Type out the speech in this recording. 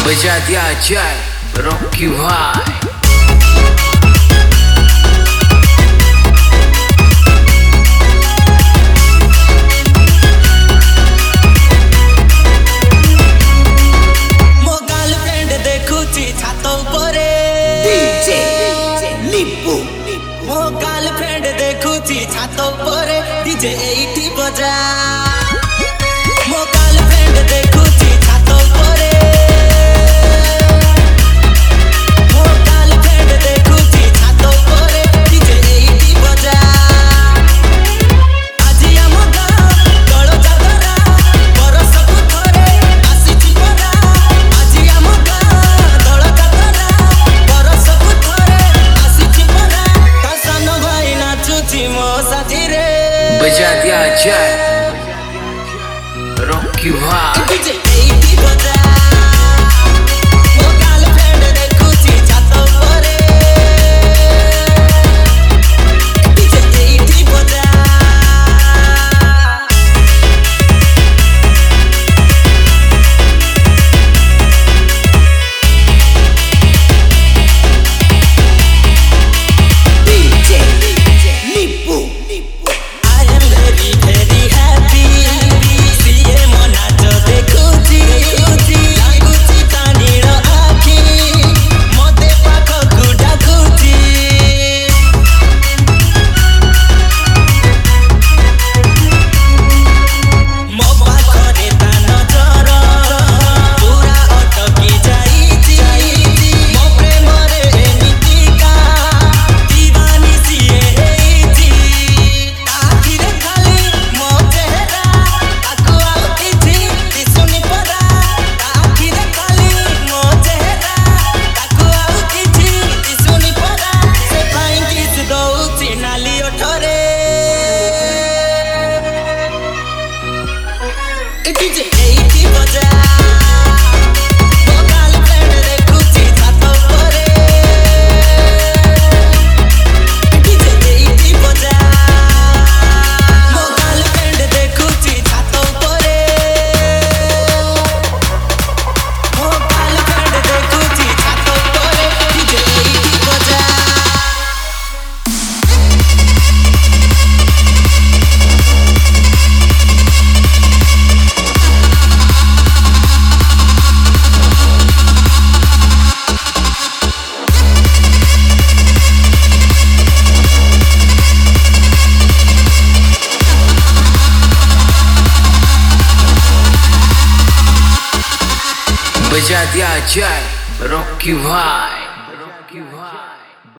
बजा दिया जाए रॉकी भाई। मो गर्लफ्रेंड देखुची छातो परे डीजे एठी बजा। मो गर्लफ्रेंड देखुची छातो परे, मो गर्लफ्रेंड देखुची छातो परे डीजे एठी बजा। आजी आम गाँ तळ जागरा बरसकु थरे आसीची परा। आजी आम गाँ तळ जागरा बरसकु थरे आसीची परा। सन भाई नाचुची मो साथी रे, बजा दिया जाए रॉकी भाई। डीजे एठी बजा। मो गर्लफ्रेंड देखुची छातो परे डीजे एठी बजा। डीजे एठी बजा। मो गर्लफ्रेंड देखुची छातो परे डीजे एठी बजा। मो गर्लफ्रेंड देखुची छातो परे, मो गर्लफ्रेंड देखुची छातो परे डीजे एठी बजा। बजा दिया जाए रॉकी भाई।